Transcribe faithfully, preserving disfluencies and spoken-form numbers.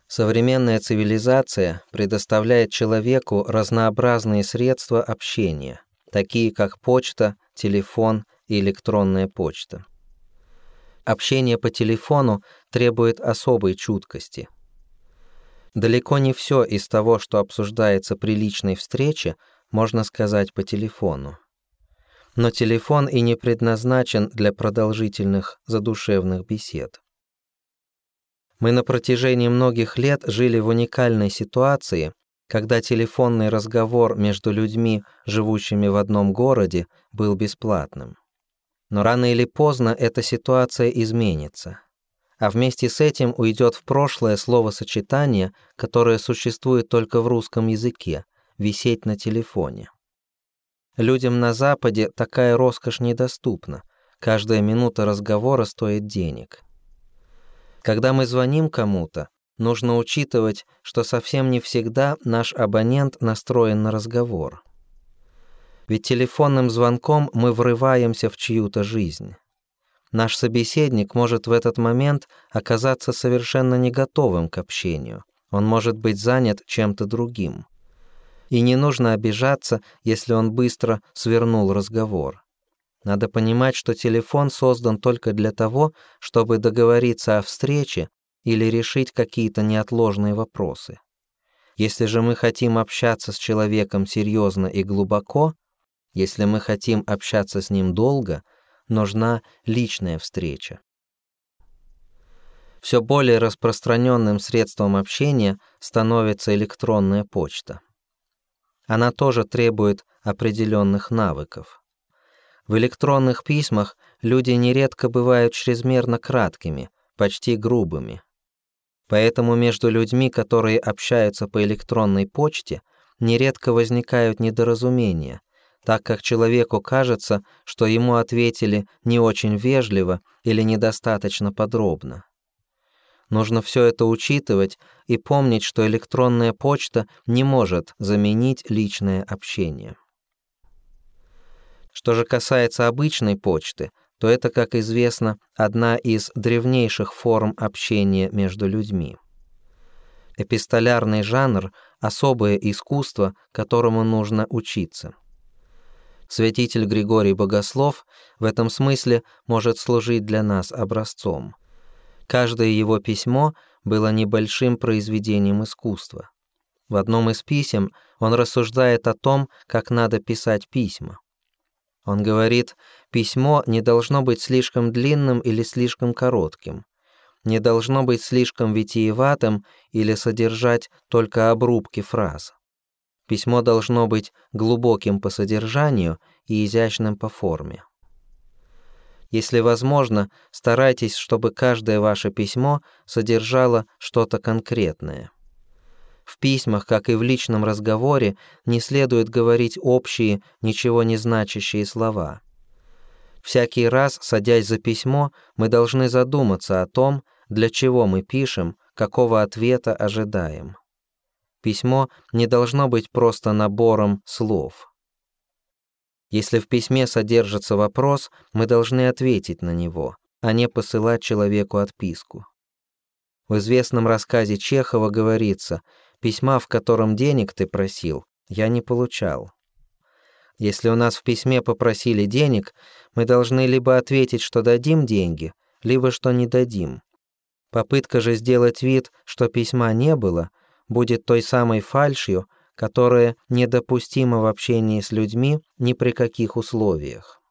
Современная цивилизация предоставляет человеку разнообразные средства общения, такие как почта, телефон и электронная почта. Общение по телефону требует особой чуткости. Далеко не все из того, что обсуждается при личной встрече, можно сказать по телефону. Но телефон и не предназначен для продолжительных задушевных бесед. Мы на протяжении многих лет жили в уникальной ситуации, когда телефонный разговор между людьми, живущими в одном городе, был бесплатным. Но рано или поздно эта ситуация изменится. А вместе с этим уйдет в прошлое словосочетание, которое существует только в русском языке – «висеть на телефоне». Людям на Западе такая роскошь недоступна. Каждая минута разговора стоит денег. Когда мы звоним кому-то, нужно учитывать, что совсем не всегда наш абонент настроен на разговор. Ведь телефонным звонком мы врываемся в чью-то жизнь. Наш собеседник может в этот момент оказаться совершенно не готовым к общению. Он может быть занят чем-то другим. И не нужно обижаться, если он быстро свернул разговор. Надо понимать, что телефон создан только для того, чтобы договориться о встрече или решить какие-то неотложные вопросы. Если же мы хотим общаться с человеком серьезно и глубоко, если мы хотим общаться с ним долго, нужна личная встреча. Все более распространенным средством общения становится электронная почта. Она тоже требует определенных навыков. В электронных письмах люди нередко бывают чрезмерно краткими, почти грубыми. Поэтому между людьми, которые общаются по электронной почте, нередко возникают недоразумения, так как человеку кажется, что ему ответили не очень вежливо или недостаточно подробно. Нужно все это учитывать и помнить, что электронная почта не может заменить личное общение. Что же касается обычной почты, то это, как известно, одна из древнейших форм общения между людьми. Эпистолярный жанр – особое искусство, которому нужно учиться. Святитель Григорий Богослов в этом смысле может служить для нас образцом. Каждое его письмо было небольшим произведением искусства. В одном из писем он рассуждает о том, как надо писать письма. Он говорит, письмо не должно быть слишком длинным или слишком коротким, не должно быть слишком витиеватым или содержать только обрубки фраз. Письмо должно быть глубоким по содержанию и изящным по форме. Если возможно, старайтесь, чтобы каждое ваше письмо содержало что-то конкретное. В письмах, как и в личном разговоре, не следует говорить общие, ничего не значащие слова. Всякий раз, садясь за письмо, мы должны задуматься о том, для чего мы пишем, какого ответа ожидаем. Письмо не должно быть просто набором слов. Если в письме содержится вопрос, мы должны ответить на него, а не посылать человеку отписку. В известном рассказе Чехова говорится: «Письма, в котором денег ты просил, я не получал». Если у нас в письме попросили денег, мы должны либо ответить, что дадим деньги, либо что не дадим. Попытка же сделать вид, что письма не было, будет той самой фальшью, которая недопустима в общении с людьми ни при каких условиях.